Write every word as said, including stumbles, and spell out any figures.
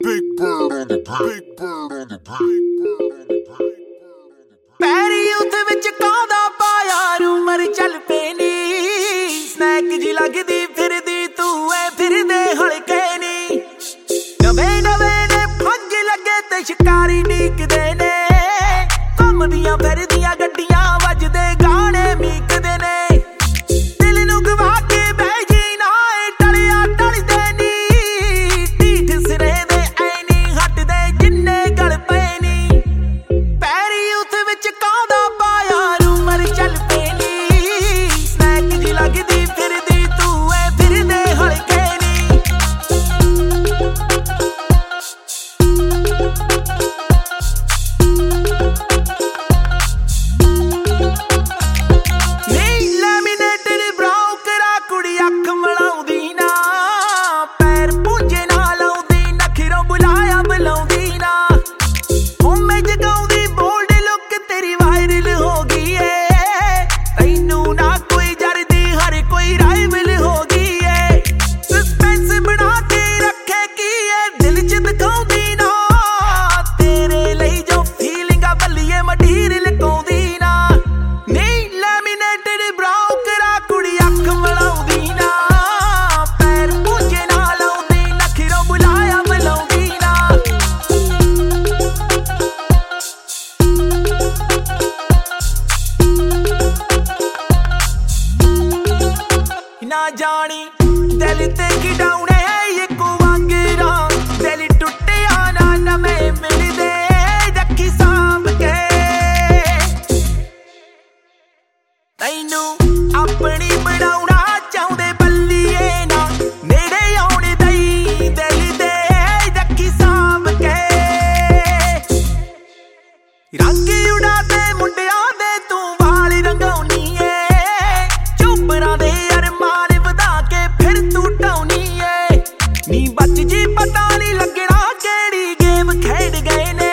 Big bird on the beat. Big bird on the beat. ਪੈਰੀ ਉੱਥੇ ਵਿੱਚ ਕਾਂਦਾ ਪਾਇਆ ਰੂਮਰ ਚੱਲ ਪੈਣੀ ਸਨੈਕ ਜੀ ਲੱਗਦੀ ਫਿਰਦੀ ਤੂੰ ਐ ਫਿਰਦੇ ਹਲਕੇ ਨੀ ਨਵੇਂ ਨਵੇਂ ਨੇ ਫੱਜ ਲੱਗੇ ਤੇ ਸ਼ਿਕਾਰੀ ਡੀਕਦੇ ਨੇ ਘੁੰਮਦੀਆਂ ਫਿਰਦੀਆਂ ਗੱਡੀਆਂ ਵੱਜਦੇ ਗਾਣੇ ਮੀਕਦੇ ਨੇ ਦਿਲ ਨੂੰ ਗਵਾ ਕੇ ਬਹਿ ਜੀ ਨਾ ਏ ਟਲਿਆ ਟਲਦੇ ਨੀ ਢੀਠ ਸਿਰੇ ਦੇ ਐ ਨੀ ਹਟਦੇ ਜਿੰਨੇ ਗਲ ਪਏ ਨੀ ਪੈਰੀ ਉੱਥੇ ਵਿੱਚ ਕਾਂਦਾ ਪਾਇਆ ਰੂਮਰ ਚੱਲ ਪੈਣੀ ਸਨੈਕ ਜੀ ਲੱਗਦੀ ਫਿਰਦੀ ਤੂੰ ਐ ਫਿਰਦੇ ਹਲਕੇ ਨੀ ਨਹੀਂ ਲੈਮੀਨੇਟਡ ਬਰਾਊ ਕਰਾ ਕੁੜੀ ਅੱਖ ਮਲਾਉਂਦੀ ਨਾ ਪੈਰ ਪੂੰਝੇ ਨਾ ਲਾਉਂਦੀ ਨਖਿਰੋਂ ਬੁਲਾਇਆ ਬੁਲਾਉਂਦੀ ਨਾ ਹੋਮੇ ਜਗਾਉਂਦੀ ਬੋਲਡ ਲੁੱਕ ਤੇਰੀ ਵਾਇਰਲ ਹੋ ਗਈ ਏ ਤੈਨੂੰ ਨਾ ਕੋਈ ਜਰਦੀ ਹਰ ਕੋਈ ਰਾਈਵਲ ਹੋ ਗਈ ਏ ਸਸਪੈਂਸ ਬਣਾ ਕੇ ਰੱਖੇ ਕੀ ਏ ਦਿਲ ਚ ਦਿਖਾਉਂਦੀ ਨਾ ਤੇਰੇ ਲਈ ਜੋ ਫੀਲਿੰਗਾਂ ਬੱਲੀਏ ਮਟੀਰੀਅਲ ਲਕਾਉਂਦੀ ਨਾ ਨਹੀਂ ਲੈਮੀਨੇਟਡ ਬਰਾਊ ਕਰਾ ਕੁੜੀ ਅੱਖ ਮਲਾਉਂਦੀ ਨਾ ਪੈਰ ਪੂੰਝੇ ਨਾ ਲਾਉਂਦੀ ਨਖਿਰੋਂ ਬੁਲਾਇਆ ਬੁਲਾਉਂਦੀ ਨਾ ਨਾ ਜਾਣੀ ਦਿਲ ਤੇ ਖਿਡਾਉਣੇ ਇੱਕੋ ਵਾਂਗਰਾਂ ਦਿਲ ਟੁੱਟਿਆ ਨਾ ਨਵੇਂ ਮਿਲਦੇ ਰੱਖੀ ਸਾਂਭ ਕੇ ਤੈਨੂੰ ਆਪਣੀ ਬਣਾਉਣਾ ਚਾਹੁੰਦੇ ਬੱਲੀਏ ਨਾ ਨੇੜੇ ਆਉਣ ਦਈ ਦਿਲ ਦੇ ਰੱਖੀ ਸਾਂਭ ਕੇ ਰੰਗ ਉਡਾਦੇ ਮੁੰਡਿਆਂ ਦੇ ਤੂੰ ਵਾਲ ਰੰਗਾਉਣੀ ਏ ਝੁੰਬਰਾਂ ਦੇ ਅਰਮਾਨ ਵਧਾ ਕੇ ਫਿਰ ਤੂੰ ਟਾਉਣੀ ਏ ਨੀ ਬੱਚ ਜੀ ਪਤਾ ਨਹੀਂ ਲੱਗਣਾ ਕਿਹੜੀ ਗੇਮ ਖੇਡ ਗਏ ਨੇ